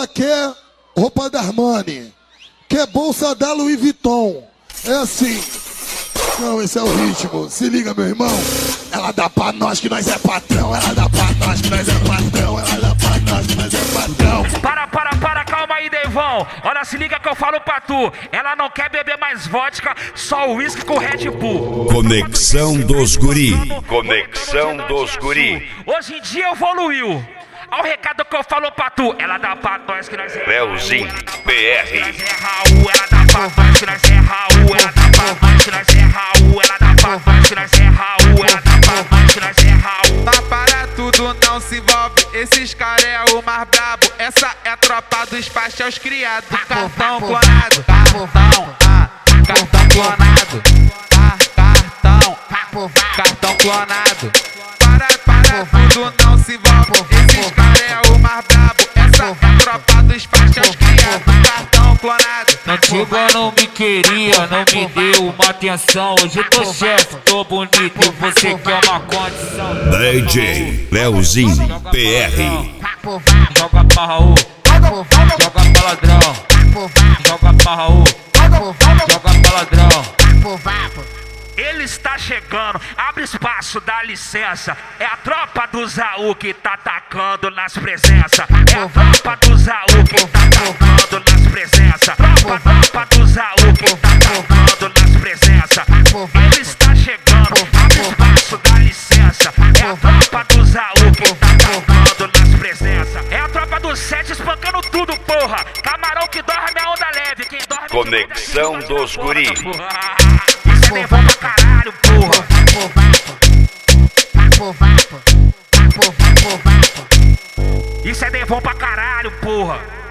ela quer roupa da Armani, quer bolsa da Louis Vuitton. É assim. Não, esse é o ritmo. Se liga, meu irmão. Ela dá pra nós que nós é patrão. Ela dá pra nós que nós é patrão. Ela dá pra nós que nós é patrão. Para, calma aí, Devon. Olha, se liga que eu falo pra tu. Ela não quer beber mais vodka, só uísque com Red Bull. Conexão dos Guri. Conexão dos Guri. Hoje em dia evoluiu. Olha o recado que eu falo pra tu. Ela dá pra nós que nós é Leozinho PR. Raul. Ela dá pra nós que nós é Raul. Ela dá pra nós que nós é Raul. Ela dá pra nós que nós é Raul. Ela dá pra nós que nós é Raul. Mas para tudo, não se envolve. Esses caras é o mais brabo. Essa é a tropa dos pastéis criados. Cartão clonado. Cartão clonado. Cartão clonado. Para tudo, não se envolve. Esses caras é o mais brabo. Essa é a tropa dos pastéis criados. Cartão clonado. Antiga não me queria, não me deu uma atenção. Hoje eu tô chefe, tô bonito e você quer uma condição. DJ Leozinho PR. Joga pra Raul, joga pra ladrão. Joga pra Raul, joga pra ladrão. Ele está chegando, abre espaço, dá licença. É a tropa do Zaú que tá atacando nas presenças. É a tropa do Zaú que tá atacando nas presenças. Tropa do Zaú que tá atacando nas presenças. Ele está chegando, abre espaço, dá licença. É a tropa do Zaú que tá atacando nas presenças. É a tropa do 7 espancando tudo, porra. Camarão que dorme a onda leve, quem dorme Conexão dos Guri. Isso é Devon pra caralho, porra. Isso é Devon pra caralho, porra.